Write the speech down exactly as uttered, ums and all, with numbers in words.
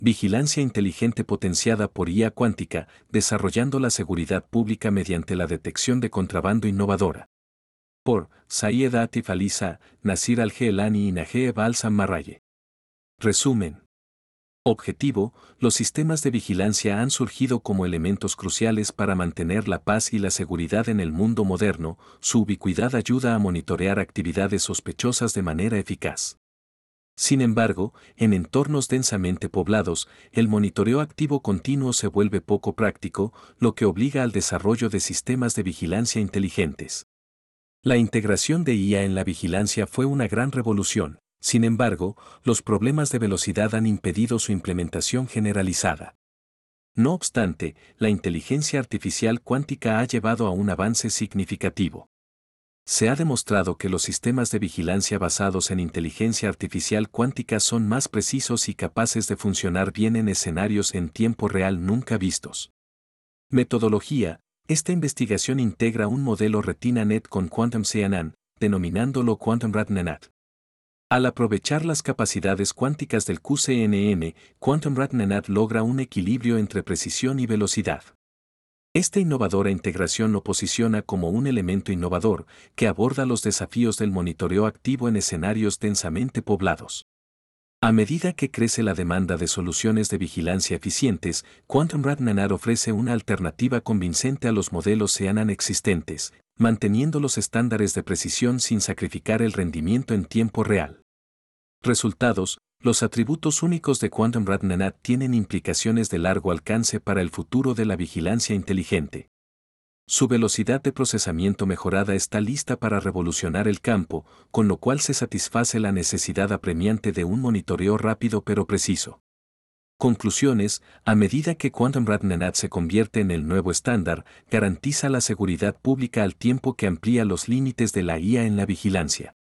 Vigilancia inteligente potenciada por I A cuántica, desarrollando la seguridad pública mediante la detección de contrabando innovadora. Por Saeed Atif Alisa, Nasir Al-Gelani y Najeeb Al-Sammarraye. Resumen. Objetivo: los sistemas de vigilancia han surgido como elementos cruciales para mantener la paz y la seguridad en el mundo moderno. Su ubicuidad ayuda a monitorear actividades sospechosas de manera eficaz. Sin embargo, en entornos densamente poblados, el monitoreo activo continuo se vuelve poco práctico, lo que obliga al desarrollo de sistemas de vigilancia inteligentes. La integración de I A en la vigilancia fue una gran revolución. Sin embargo, los problemas de velocidad han impedido su implementación generalizada. No obstante, la inteligencia artificial cuántica ha llevado a un avance significativo. Se ha demostrado que los sistemas de vigilancia basados en inteligencia artificial cuántica son más precisos y capaces de funcionar bien en escenarios en tiempo real nunca vistos. Metodología: esta investigación integra un modelo RetinaNet con Quantum C N N, denominándolo Quantum RetinaNet. Al aprovechar las capacidades cuánticas del Q C N N, Quantum RetinaNet logra un equilibrio entre precisión y velocidad. Esta innovadora integración lo posiciona como un elemento innovador que aborda los desafíos del monitoreo activo en escenarios densamente poblados. A medida que crece la demanda de soluciones de vigilancia eficientes, Quantum RetinaNet ofrece una alternativa convincente a los modelos C N N existentes, manteniendo los estándares de precisión sin sacrificar el rendimiento en tiempo real. Resultados: los atributos únicos de Quantum RetinaNet tienen implicaciones de largo alcance para el futuro de la vigilancia inteligente. Su velocidad de procesamiento mejorada está lista para revolucionar el campo, con lo cual se satisface la necesidad apremiante de un monitoreo rápido pero preciso. Conclusiones: a medida que Quantum RetinaNet se convierte en el nuevo estándar, garantiza la seguridad pública al tiempo que amplía los límites de la I A en la vigilancia.